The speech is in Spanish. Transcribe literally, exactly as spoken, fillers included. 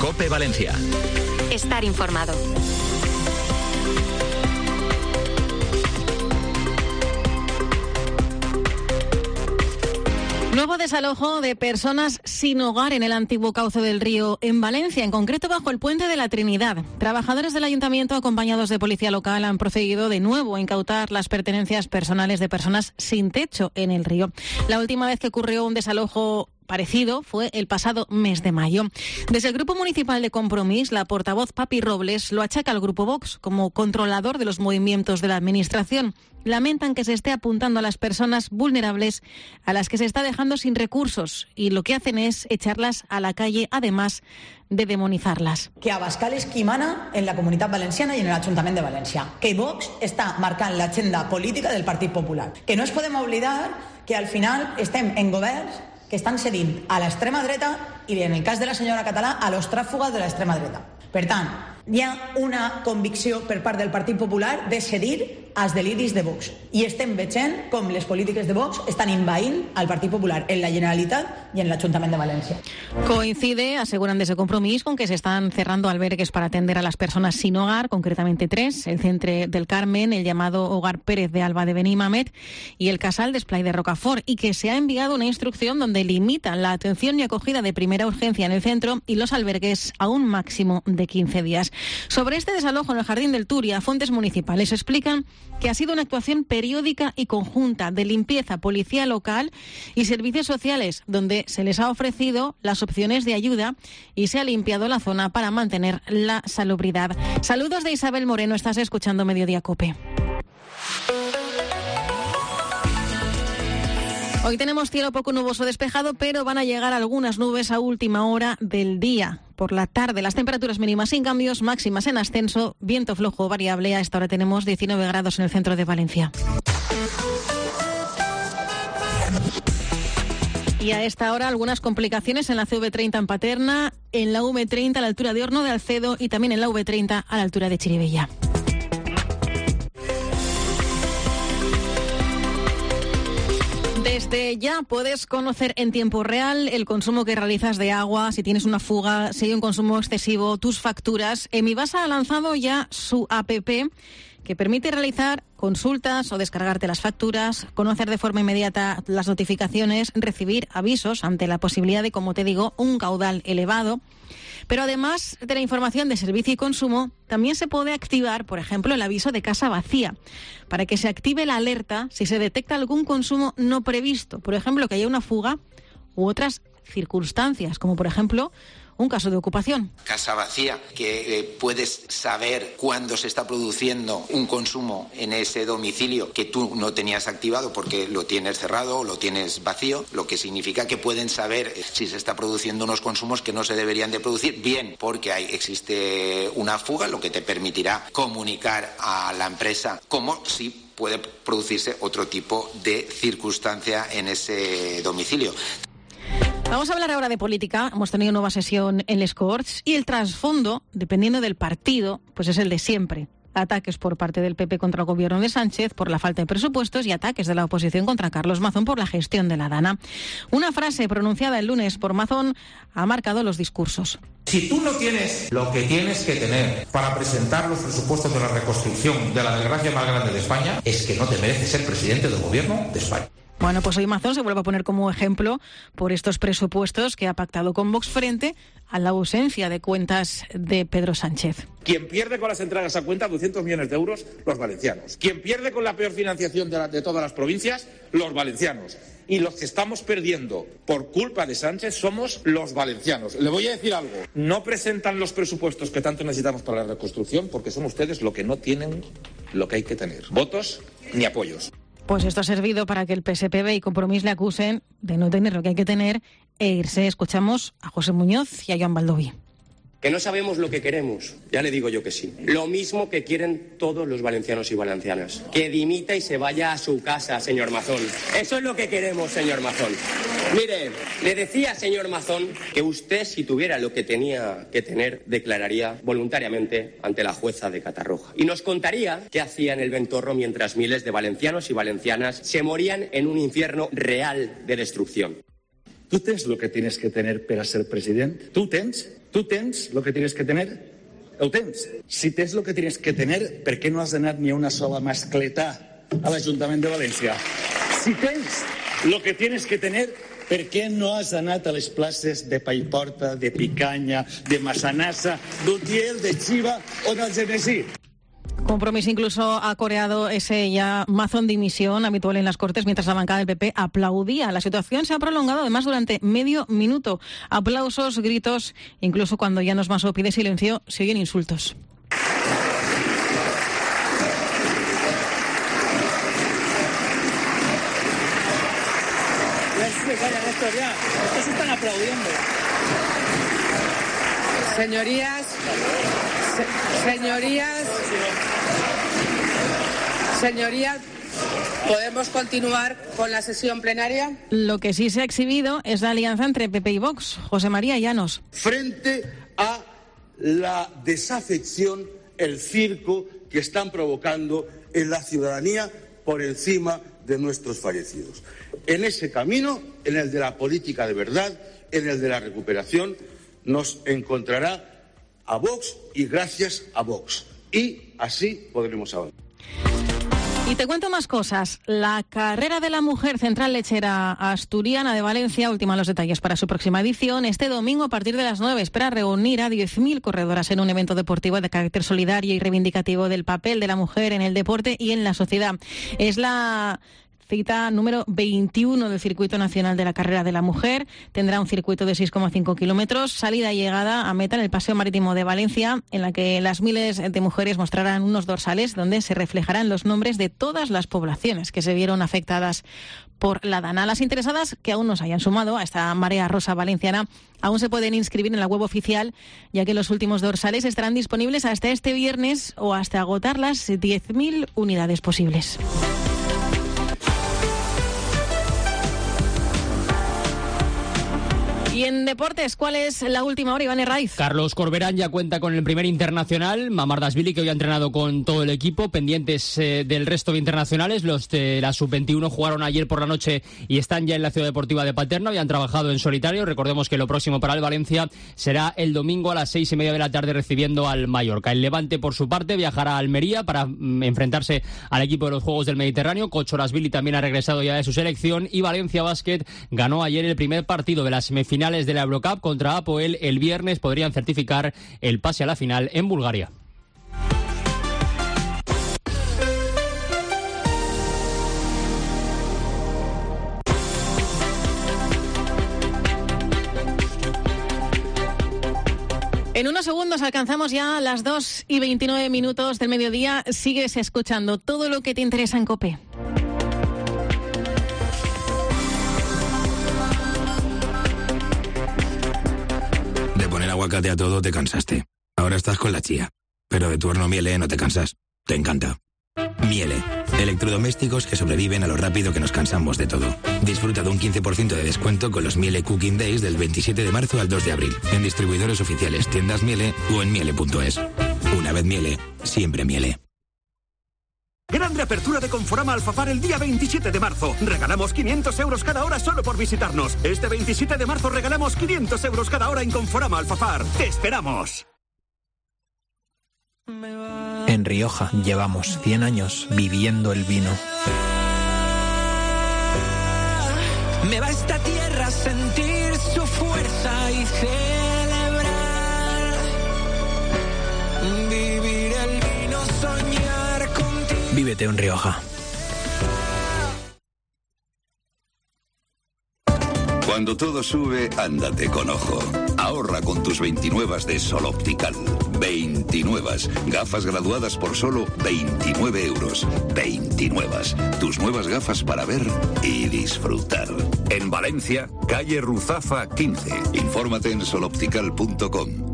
COPE Valencia. Estar informado. Nuevo desalojo de personas sin hogar en el antiguo cauce del río en Valencia, en concreto bajo el puente de la Trinidad. Trabajadores del ayuntamiento acompañados de policía local han procedido de nuevo a incautar las pertenencias personales de personas sin techo en el río. La última vez que ocurrió un desalojo parecido fue el pasado mes de mayo. Desde el Grupo Municipal de Compromís, la portavoz Papi Robles lo achaca al Grupo Vox como controlador de los movimientos de la Administración. Lamentan que se esté apuntando a las personas vulnerables a las que se está dejando sin recursos y lo que hacen es echarlas a la calle, además de demonizarlas. Que Abascal és qui mana en la Comunitat Valenciana i en l'Ajuntament de València. Que Vox està marcant l'agenda política del Partit Popular. Que no ens podem oblidar que al final estem en governs que estan cedint a l'extrema dreta i, en el cas de la senyora Català, a los tràfugas de l'extrema dreta. Per tant, hi ha una convicció per part del Partit Popular de cedir als deliris de Vox. I estem veient com les polítiques de Vox estan envaint al Partit Popular en la Generalitat y en el Ayuntamiento de Valencia. Coincide, aseguran desde Compromís, con que se están cerrando albergues para atender a las personas sin hogar, concretamente tres: el Centro del Carmen, el llamado Hogar Pérez de Alba de Benimàmet y el Casal d'Esplai de Rocafort, y que se ha enviado una instrucción donde limitan la atención y acogida de primera urgencia en el centro y los albergues a un máximo de quince días. Sobre este desalojo en el Jardín del Turia, fuentes municipales explican que ha sido una actuación periódica y conjunta de limpieza, policía local y servicios sociales, donde se les ha ofrecido las opciones de ayuda y se ha limpiado la zona para mantener la salubridad. Saludos de Isabel Moreno, estás escuchando Mediodía COPE. Hoy tenemos cielo poco nuboso despejado, pero van a llegar algunas nubes a última hora del día. Por la tarde, las temperaturas mínimas sin cambios, máximas en ascenso, viento flojo variable. A esta hora tenemos diecinueve grados en el centro de Valencia. Y a esta hora algunas complicaciones en la C V treinta en Paterna, en la V treinta a la altura de Horno de Alcedo y también en la V treinta a la altura de Chirivella. Desde ya puedes conocer en tiempo real el consumo que realizas de agua, si tienes una fuga, si hay un consumo excesivo, tus facturas. Emivasa ha lanzado ya su app que permite realizar consultas o descargarte las facturas, conocer de forma inmediata las notificaciones, recibir avisos ante la posibilidad de, como te digo, un caudal elevado. Pero además de la información de servicio y consumo, también se puede activar, por ejemplo, el aviso de casa vacía, para que se active la alerta si se detecta algún consumo no previsto. Por ejemplo, que haya una fuga u otras circunstancias, como por ejemplo un caso de ocupación. Casa vacía, que eh, puedes saber cuándo se está produciendo un consumo en ese domicilio que tú no tenías activado porque lo tienes cerrado o lo tienes vacío, lo que significa que pueden saber si se está produciendo unos consumos que no se deberían de producir, bien porque hay, existe una fuga, lo que te permitirá comunicar a la empresa como si puede producirse otro tipo de circunstancia en ese domicilio. Vamos a hablar ahora de política. Hemos tenido nueva sesión en Les Corts y el trasfondo, dependiendo del partido, pues es el de siempre. Ataques por parte del P P contra el gobierno de Sánchez por la falta de presupuestos y ataques de la oposición contra Carlos Mazón por la gestión de la Dana. Una frase pronunciada el lunes por Mazón ha marcado los discursos. Si tú no tienes lo que tienes que tener para presentar los presupuestos de la reconstrucción de la desgracia más grande de España, es que no te mereces ser presidente del gobierno de España. Bueno, pues hoy Mazón se vuelve a poner como ejemplo por estos presupuestos que ha pactado con Vox frente a la ausencia de cuentas de Pedro Sánchez. Quien pierde con las entradas a cuenta doscientos millones de euros, los valencianos. Quien pierde con la peor financiación de, la, de todas las provincias, los valencianos. Y los que estamos perdiendo por culpa de Sánchez somos los valencianos. Le voy a decir algo. No presentan los presupuestos que tanto necesitamos para la reconstrucción porque son ustedes lo que no tienen lo que hay que tener. Votos ni apoyos. Pues esto ha servido para que el P S P B y Compromís le acusen de no tener lo que hay que tener e irse. Escuchamos a José Muñoz y a Joan Baldoví. Que no sabemos lo que queremos, ya le digo yo que sí. Lo mismo que quieren todos los valencianos y valencianas. Que dimita y se vaya a su casa, señor Mazón. Eso es lo que queremos, señor Mazón. Mire, le decía, señor Mazón, que usted, si tuviera lo que tenía que tener, declararía voluntariamente ante la jueza de Catarroja. Y nos contaría qué hacía en el Ventorro mientras miles de valencianos y valencianas se morían en un infierno real de destrucción. Tu tens el que tienes que tener per a ser president? Tu tens? Tu tens el que tienes que tener? Ho tens? Si tens el que tienes que tener, per què no has anat ni a una sola mascleta a l'Ajuntament de València? Si tens el que tienes que tener, per què no has anat a les places de Paiporta, de Picanya, de Massanassa, d'Utiel, de Chiva o d'Algemesí? Compromís incluso ha coreado ese ya mazón de dimisión habitual en las Cortes mientras la bancada del P P aplaudía. La situación se ha prolongado además durante medio minuto. Aplausos, gritos, incluso cuando ya Maso pide silencio, se oyen insultos. Néstor, ya. Estos están aplaudiendo. Señorías, se, señorías, señorías, ¿podemos continuar con la sesión plenaria? Lo que sí se ha exhibido es la alianza entre P P y Vox. José María Llanos. Frente a la desafección, el circo que están provocando en la ciudadanía por encima de nuestros fallecidos. En ese camino, en el de la política de verdad, en el de la recuperación, nos encontrará a Vox y gracias a Vox. Y así podremos avanzar. Y te cuento más cosas. La carrera de la mujer Central Lechera Asturiana de Valencia ultima los detalles para su próxima edición. Este domingo a partir de las nueve espera reunir a diez mil corredoras en un evento deportivo de carácter solidario y reivindicativo del papel de la mujer en el deporte y en la sociedad. Es la cita número veintiuno del Circuito Nacional de la Carrera de la Mujer. Tendrá un circuito de seis coma cinco kilómetros, salida y llegada a meta en el Paseo Marítimo de Valencia, en la que las miles de mujeres mostrarán unos dorsales donde se reflejarán los nombres de todas las poblaciones que se vieron afectadas por la Dana. Las interesadas que aún no se hayan sumado a esta marea rosa valenciana aún se pueden inscribir en la web oficial, ya que los últimos dorsales estarán disponibles hasta este viernes o hasta agotar las diez mil unidades posibles. Y en deportes, ¿cuál es la última hora, Iván Herraiz? Carlos Corberán ya cuenta con el primer internacional, Mamardashvili, que hoy ha entrenado con todo el equipo, pendientes eh, del resto de internacionales. Los de la sub veintiuno jugaron ayer por la noche y están ya en la Ciudad Deportiva de Paterna y han trabajado en solitario. Recordemos que lo próximo para el Valencia será el domingo a las seis y media de la tarde recibiendo al Mallorca. El Levante, por su parte, viajará a Almería para mm, enfrentarse al equipo de los Juegos del Mediterráneo. Kotxarashvili también ha regresado ya de su selección y Valencia Basket ganó ayer el primer partido de las semifinales de la Eurocup contra Apoel. El viernes podrían certificar el pase a la final en Bulgaria. En unos segundos alcanzamos ya las dos y veintinueve minutos del mediodía. Sigues escuchando todo lo que te interesa en COPE. Aguacate a todo te cansaste. Ahora estás con la chía. Pero de tu horno Miele no te cansas. Te encanta. Miele. Electrodomésticos que sobreviven a lo rápido que nos cansamos de todo. Disfruta de un quince por ciento de descuento con los Miele Cooking Days del veintisiete de marzo al dos de abril. En distribuidores oficiales, tiendas Miele o en miele punto es. Una vez Miele, siempre Miele. Gran reapertura de Conforama Alfafar el día veintisiete de marzo. Regalamos quinientos euros cada hora solo por visitarnos. Este veintisiete de marzo regalamos quinientos euros cada hora en Conforama Alfafar. ¡Te esperamos! En Rioja llevamos cien años viviendo el vino. Me va esta tierra a sentir su fuerza y celebrar. Vivir el vino, soñar contigo. Vívete en Rioja. Cuando todo sube, ándate con ojo. Ahorra con tus veintinuevas de Sol Optical. veintinuevas. Gafas graduadas por solo veintinueve euros. veintinuevas. Tus nuevas gafas para ver y disfrutar. En Valencia, calle Ruzafa quince. Infórmate en soloptical punto com.